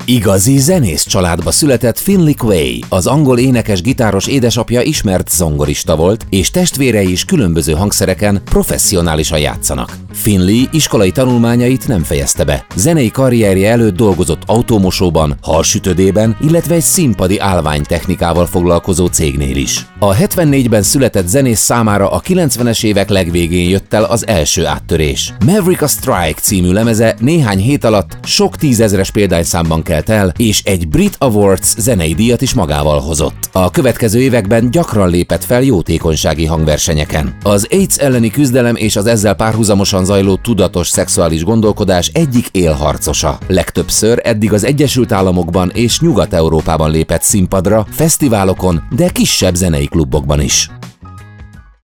Igazi zenész családba született Finley Quaye. Az angol énekes-gitáros édesapja ismert zongorista volt, és testvérei is különböző hangszereken professzionálisan játszanak. Finley iskolai tanulmányait nem fejezte be. Zenei karrierje előtt dolgozott autómosóban, halsütödében, illetve egy színpadi állványtechnikával foglalkozó cégnél is. A 74-ben született zenész számára a 90-es évek legvégén jött el az első áttörés. Maverick a Strike című lemeze néhány hét alatt sok tízezres példányszámban kelt el, és egy Brit Awards zenei díjat is magával hozott. A következő években gyakran lépett fel jótékonysági hangversenyeken. Az AIDS elleni küzdelem és az ezzel párhuzamosan zajló tudatos szexuális gondolkodás egyik élharcosa. Legtöbbször eddig az Egyesült Államokban és Nyugat-Európában lépett színpadra, fesztiválokon, de kisebb zenei klubokban is.